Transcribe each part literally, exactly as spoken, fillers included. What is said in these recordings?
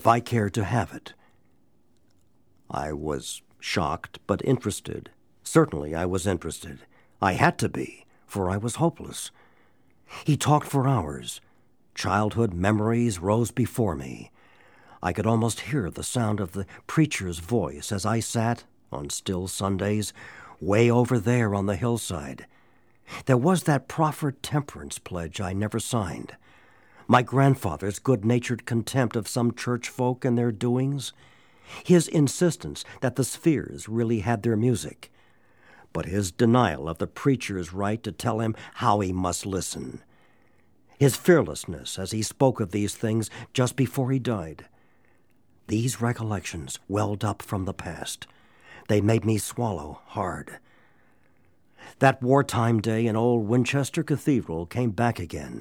I cared to have it. I was shocked but interested. Certainly I was interested. I had to be, for I was hopeless. He talked for hours. Childhood memories rose before me. I could almost hear the sound of the preacher's voice as I sat, on still Sundays, way over there on the hillside. There was that proffered temperance pledge I never signed. My grandfather's good-natured contempt of some church folk and their doings. His insistence that the spheres really had their music. But his denial of the preacher's right to tell him how he must listen. His fearlessness as he spoke of these things just before he died. These recollections welled up from the past. They made me swallow hard. That wartime day in old Winchester Cathedral came back again.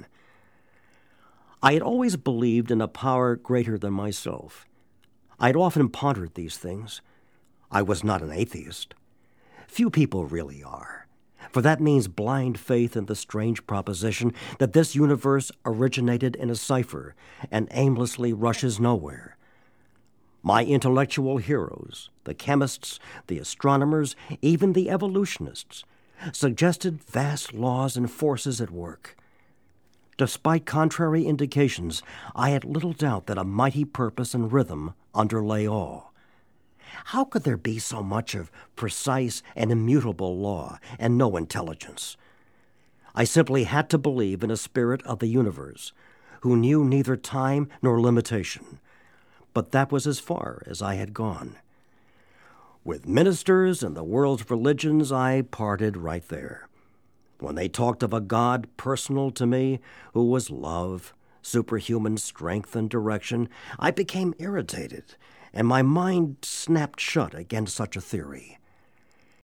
I had always believed in a power greater than myself. I had often pondered these things. I was not an atheist. Few people really are, for that means blind faith in the strange proposition that this universe originated in a cipher and aimlessly rushes nowhere. My intellectual heroes, the chemists, the astronomers, even the evolutionists, suggested vast laws and forces at work. Despite contrary indications, I had little doubt that a mighty purpose and rhythm underlay all. How could there be so much of precise and immutable law and no intelligence? I simply had to believe in a spirit of the universe, who knew neither time nor limitation. But that was as far as I had gone. With ministers and the world's religions, I parted right there. When they talked of a God personal to me, who was love, superhuman strength and direction, I became irritated, and my mind snapped shut against such a theory.